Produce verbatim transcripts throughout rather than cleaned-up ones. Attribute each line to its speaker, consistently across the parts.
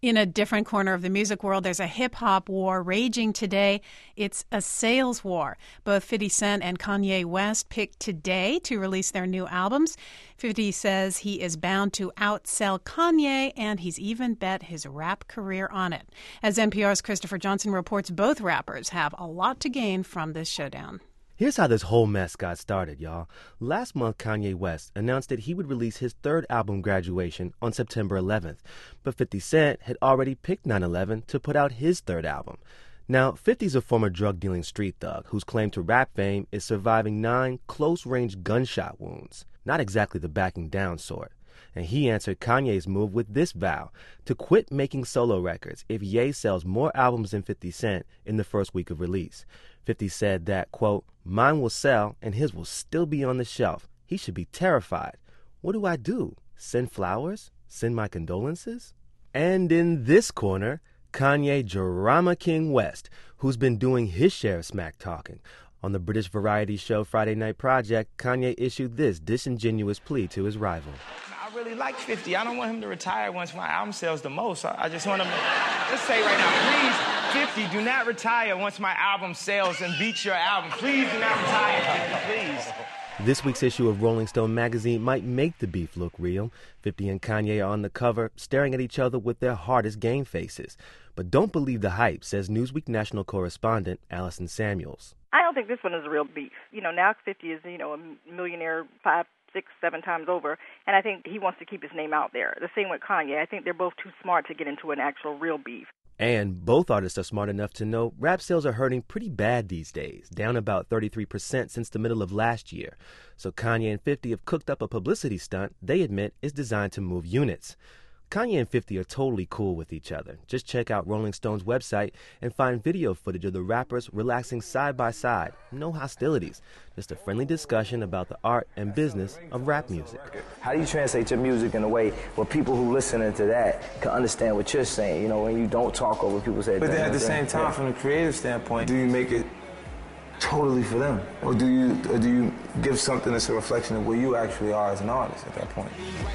Speaker 1: In a different corner of the music world, there's a hip-hop war raging today. It's a sales war. Both fifty Cent and Kanye West picked today to release their new albums. fifty says he is bound to outsell Kanye, and he's even bet his rap career on it. As N P R's Christopher Johnson reports, both rappers have a lot to gain from this showdown.
Speaker 2: Here's how this whole mess got started, y'all. Last month, Kanye West announced that he would release his third album, Graduation, on September eleventh. But fifty Cent had already picked nine eleven to put out his third album. Now, fifty's a former drug-dealing street thug whose claim to rap fame is surviving nine close-range gunshot wounds. Not exactly the backing down sort. And he answered Kanye's move with this vow, to quit making solo records if Ye sells more albums than fifty Cent in the first week of release. fifty said that, quote, "Mine will sell and his will still be on the shelf. He should be terrified. What do I do? Send flowers? Send my condolences?" And in this corner, Kanye Drama King West, who's been doing his share of smack talking. On the British variety show Friday Night Project, Kanye issued this disingenuous plea to his rival.
Speaker 3: I really like fifty. I don't want him to retire once my album sells the most. I just want him to, let's say right now, please, fifty, do not retire once my album sells and beats your album. Please do not retire, fifty, please.
Speaker 2: This week's issue of Rolling Stone magazine might make the beef look real. fifty and Kanye are on the cover, staring at each other with their hardest game faces. But don't believe the hype, says Newsweek national correspondent Allison Samuels.
Speaker 4: I don't think this one is a real beef. You know, now fifty is, you know, a millionaire five, six, seven times over, and I think he wants to keep his name out there. The same with Kanye. I think they're both too smart to get into an actual real beef.
Speaker 2: And both artists are smart enough to know rap sales are hurting pretty bad these days, down about thirty-three percent since the middle of last year. So Kanye and fifty have cooked up a publicity stunt they admit is designed to move units. Kanye and fifty are totally cool with each other. Just check out Rolling Stone's website and find video footage of the rappers relaxing side by side. No hostilities, just a friendly discussion about the art and business of rap music.
Speaker 5: How do you translate your music in a way where people who listen into that can understand what you're saying? You know, when you don't talk over people's heads.
Speaker 6: But then at the same time, from a creative standpoint, do you make it totally for them? Or do you, or do you give something that's a reflection of where you actually are as an artist at that point?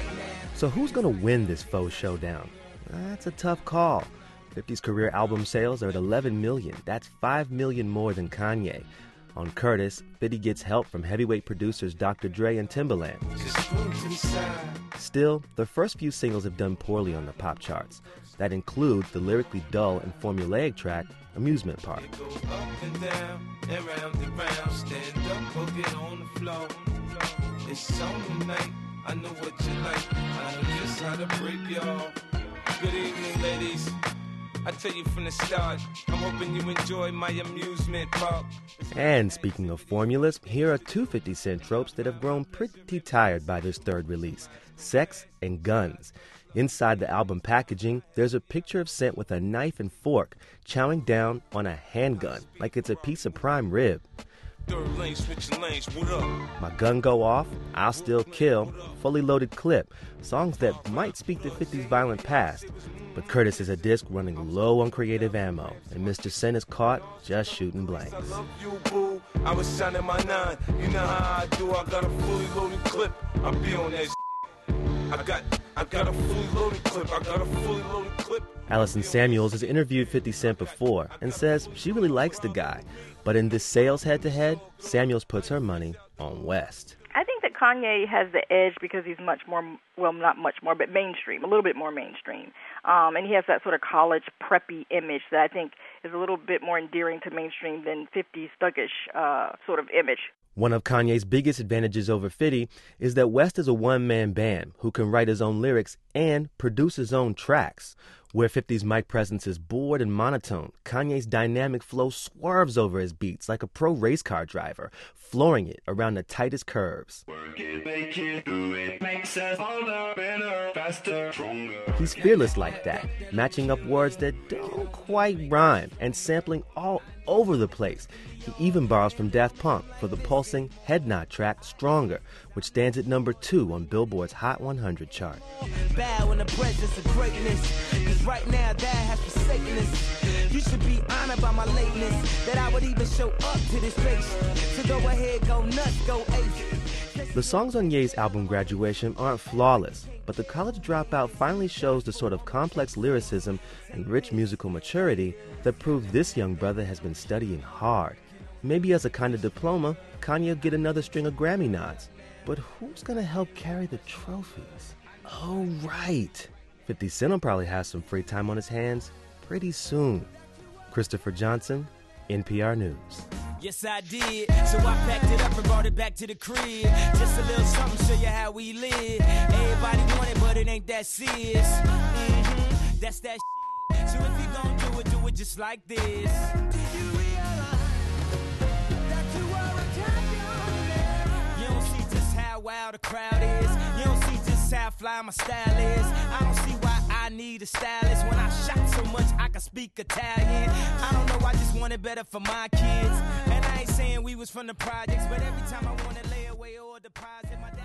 Speaker 2: So who's going to win this faux showdown? That's a tough call. fifty's career album sales are at eleven million. That's five million more than Kanye. On Curtis, fifty gets help from heavyweight producers Doctor Dre and Timbaland. Still, the first few singles have done poorly on the pop charts. That includes the lyrically dull and formulaic track, Amusement Park.
Speaker 7: I know what you like. I know just how to break y'all. Good evening, ladies. I tell you from the start, I'm hoping you enjoy my amusement park.
Speaker 2: And speaking of formulas, here are two fifty Cent tropes that have grown pretty tired by this third release: sex and guns. Inside the album packaging, there's a picture of Cent with a knife and fork, chowing down on a handgun like it's a piece of prime rib.
Speaker 7: Lane, lanes, what up?
Speaker 2: My gun go off, I'll still kill, fully loaded clip, songs that might speak to fifty's violent past. But Curtis is a disc running low on creative ammo, and Mister Cent is caught just shooting blanks.
Speaker 7: I love you, boo. I was shining my nine. You know how I do. I got a fully loaded clip. I'll be on that. I got, I got a fully loaded clip. I got a fully loaded clip.
Speaker 2: Allison Samuels has interviewed fifty Cent before and says she really likes the guy. But in this sales head-to-head, Samuels puts her money on West.
Speaker 4: I think that Kanye has the edge because he's much more, well, not much more, but mainstream, a little bit more mainstream. Um, and he has that sort of college preppy image that I think is a little bit more endearing to mainstream than fifty's thuggish uh, sort of image.
Speaker 2: One of Kanye's biggest advantages over fifty is that West is a one-man band who can write his own lyrics and produce his own tracks. Where fifty's mic presence is bored and monotone, Kanye's dynamic flow swerves over his beats like a pro race car driver, flooring it around the tightest curves. He's fearless like that, matching up words that don't quite rhyme and sampling all over the place. He even borrows from Daft Punk for the pulsing head nod track Stronger, which stands at number two on Billboard's Hot one hundred chart.
Speaker 8: Bow in the presence of greatness, 'cause right now that has forsaken us. You should be honored by my lateness, that I would even show up to this place. So go ahead, go nuts, go ace.
Speaker 2: The songs on Ye's album Graduation aren't flawless, but the college dropout finally shows the sort of complex lyricism and rich musical maturity that proves this young brother has been studying hard. Maybe as a kind of diploma, Kanye will get another string of Grammy nods. But who's gonna help carry the trophies? Oh, right. fifty Cent will probably have some free time on his hands pretty soon. Christopher Johnson, N P R News.
Speaker 8: Yes, I did. So I packed it up and brought it back to the crib. Just a little something, show you how we live. Everybody want it, but it ain't that serious. Mm-hmm. That's that shit. So if you gon' do it, do it just like this. You realize that you are a champion? You don't see just how wild the crowd is. You don't see just how fly my style is. I don't see why I need a stylist. When I shot so much, I can speak Italian. I don't know, I just want it better for my kids. And I ain't saying we was from the projects, but every time I want to lay away or deposit my